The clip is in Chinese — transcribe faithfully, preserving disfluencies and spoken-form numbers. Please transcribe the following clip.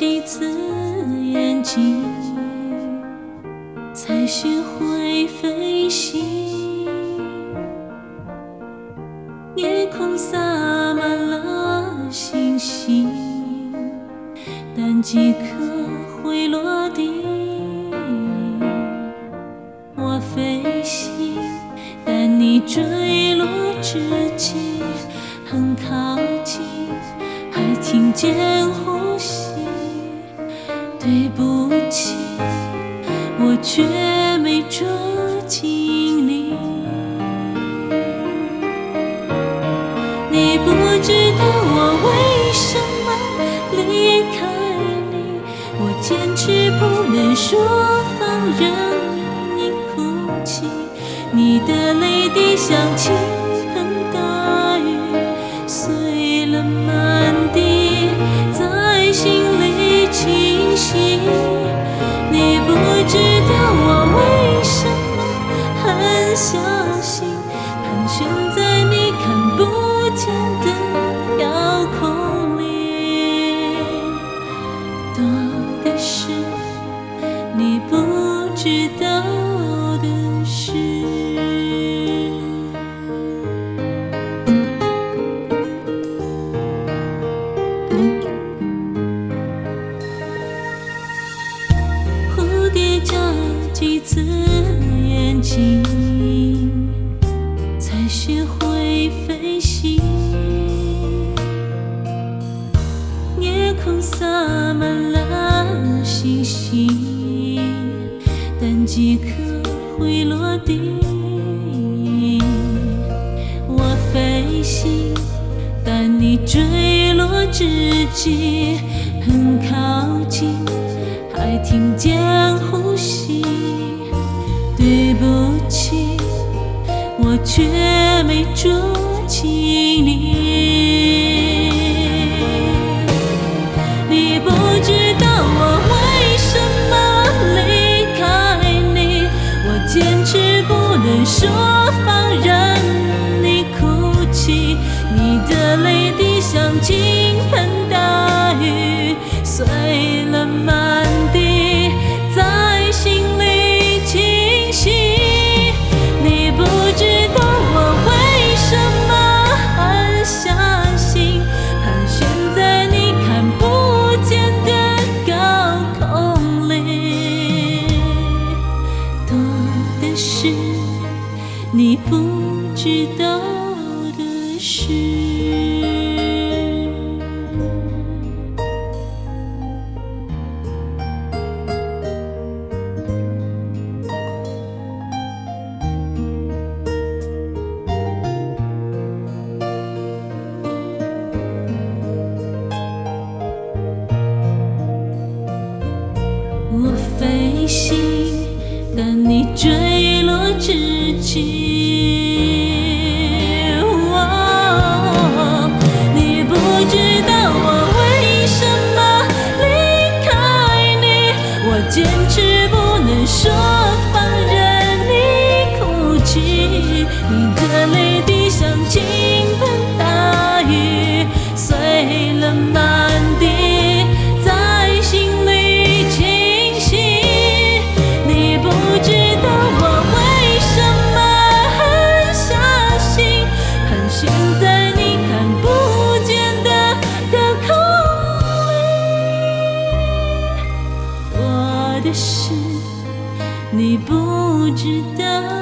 几次眼睛，才学会飞行。夜空洒满了星星，但几颗会落地。我飞行，但你坠落之际很靠近，还听见呼吸。对不起，我却没捉紧你。你不知道我为什么离开你，我坚持不能说放任你哭泣。你的泪滴像倾盆大雨，碎了满地，在心里清晰。你不知道我为什么很相信，盘旋在你看不见的遥控里。多的是你不知道的事。蝴蝶眨几次眼睛，才学会飞行。夜空洒满了星星，但几颗会落地。我飞行，但你坠落之际很靠近，还听见呼吸。对不起，我却没捉紧你。你不知道我为什么离开你，我坚持不能说放任你哭泣。你的泪滴像倾盆大雨，碎了满地，在心里清晰。你不知道我为什么很相信，盘旋在你看不见的高空里。多的是你不知道的事。我飞行，但你坠落之际，哦，你不知道我为什么离开你，我坚持不能说放任你哭泣。你的泪滴像倾盆大雨，碎了满地，在心里清晰。你不知道我为什么很相信，盘旋在你看不见的高空里。多的是你不知道